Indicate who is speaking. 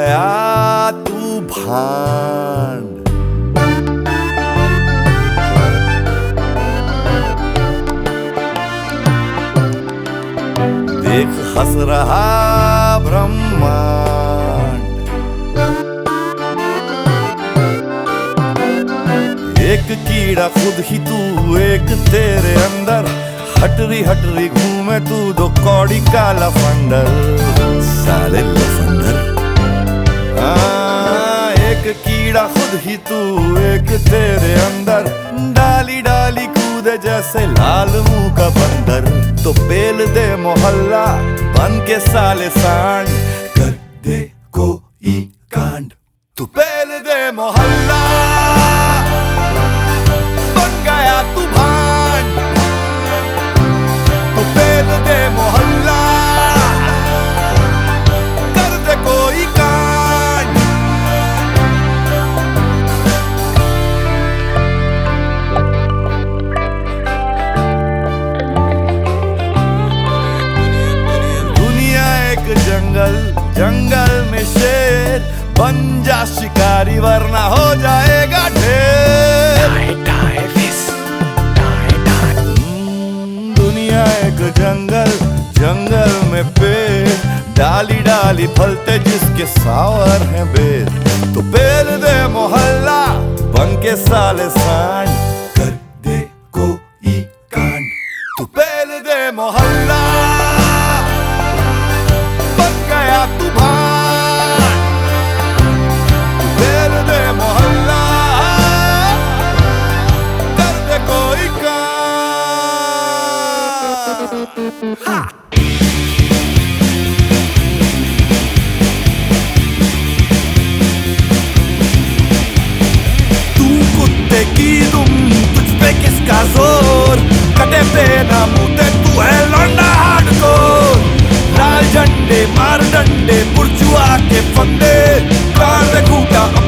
Speaker 1: गया तू भांड। देख हंस रहा ब्रह्मांड। एक कीड़ा खुद ही तू, एक तेरे अंदर, हटरी घूमे तू दो कौड़ी का लफंडर। साले लफंडर। एक कीड़ा खुद ही तू, एक तेरे अंदर, डाली डाली कूदे जैसे लाल मुंह का बंदर। तो पेल दे मोहल्ला बन के साले सांड, कर दे कोई कांड। तू पेल दे मोहल्ला बन गया तू भांड। तू पेल दे मोहल्ला कर दे कोई कांड। दुनिया एक जंगल, जंगल में शेर, बन जा शिकारी वरना हो जाएगा ढेर। दुनिया एक जंगल, जंगल में पेड़, डाली डाली फलते जिसके सावर हैं बेर। तो पेल दे मोहल्ला बन के साले सांड, कर दे कोई कांड। तू पेल दे मोहल्ला बन गया तू भांड। तू पेल दे मोहल्ला कर दे कोई कांड। हा! तू कुत्ते की तुम, तुझ पे किसका जोर, कटे पे ना मुझे तू है लौंडा हार्डकोर। लाल झंडे मार डंडे, बुर्जुआ के फंदे, कान में खूंटा